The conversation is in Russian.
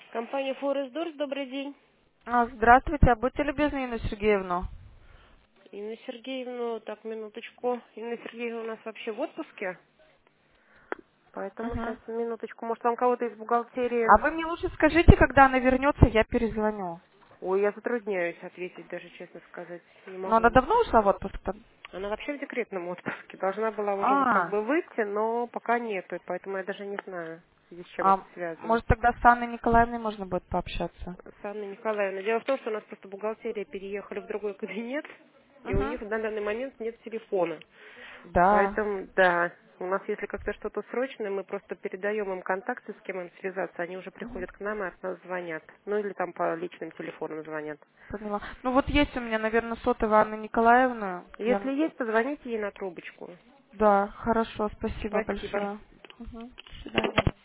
Компания Forest Doors, добрый день. Здравствуйте, будьте любезны, Инна Сергеевна. Инна Сергеевна, так, минуточку. Инна Сергеевна у нас вообще в отпуске, поэтому сейчас, Мгм. минуточку. Может, вам кого-то из бухгалтерии... А вы мне лучше скажите, когда она вернется, я перезвоню. Ой, я затрудняюсь ответить, даже честно сказать. Не Но могу она вам давно сказать. ушла в отпуск там? Она вообще в декретном отпуске. Должна была уже как А, бы выйти, но пока нету, и поэтому я даже не знаю, в связи с чем это а связано. может тогда с Анной Николаевной можно будет пообщаться? С Анной Николаевной. Дело в том, что у нас просто бухгалтерия переехали в другой кабинет, и у Угу. них на данный момент нет телефона. Да. Поэтому, да, у нас если как-то что-то срочное, мы просто передаем им контакты, с кем им связаться, они уже приходят к нам и от нас звонят. Ну или там по личным телефонам звонят. Поняла. Ну вот есть у меня, наверное, сотовая Анны Николаевны. Если есть, позвоните ей на трубочку. Да, хорошо, спасибо Спасибо. большое. Угу. До свидания.